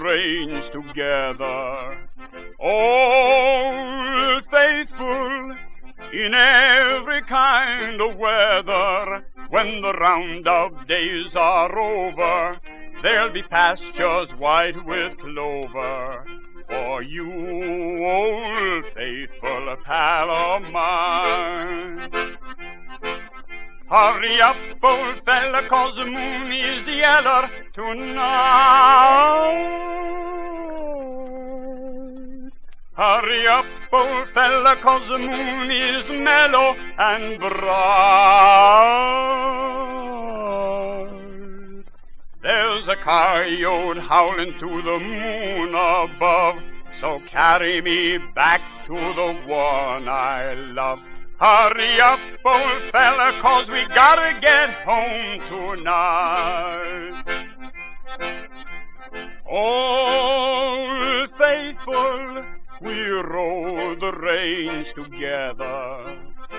range together. Old Faithful, in every kind of weather, when the roundup days are over, there'll be pastures white with clover for you, Old Faithful pal of mine. Hurry up, old fella, 'cause the moon is yeller tonight. Hurry up, old fella, 'cause the moon is mellow and bright. There's a coyote howling to the moon above, so carry me back to the one I love. Hurry up, old fella, 'cause we gotta get home tonight. Old Faithful, we rode the range together.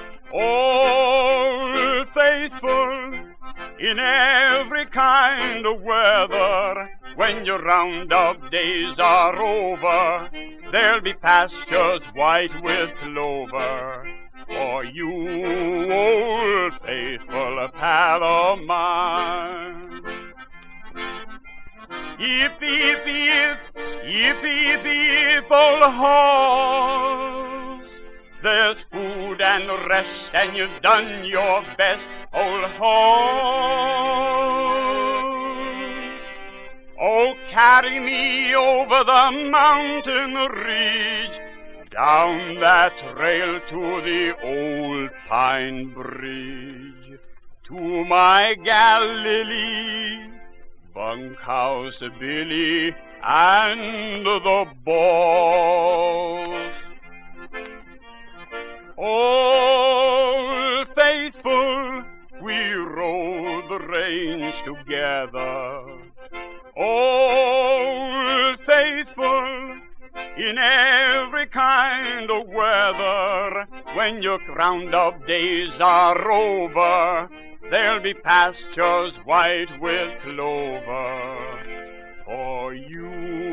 Old Faithful, in every kind of weather, when your roundup days are over, there'll be pastures white with clover for you, Old Faithful pal of mine. Yip, yip, yip, yip, yip, yip, old horse. There's food and rest, and you've done your best, old horse. Oh, carry me over the mountain ridge, down that trail to the old pine bridge, to my gal Lily, bunkhouse Billy, and the boss. Old Faithful, we rode the range together. Old Faithful, in every kind of weather, when your roundup days are over, there'll be pastures white with clover for you.